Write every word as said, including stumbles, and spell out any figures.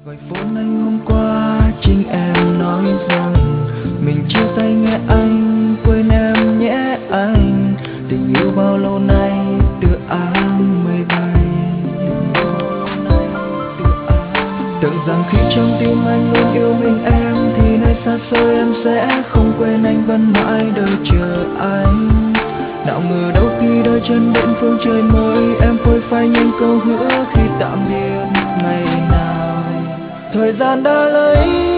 Gọi phone anh hôm qua chính em nói rằng mình chia tay nghe anh, quên em nhé anh. Tình yêu bao lâu nay từ áng mây bay. Tưởng rằng khi trong tim anh luôn yêu mình em, thì nơi xa xôi em sẽ không quên anh, vẫn mãi đợi chờ anh. Nào ngờ đâu khi đôi chân đến phương trời mới, em phôi phai những câu hứa khi tạm biệt ngày nào. Thời gian đã lấy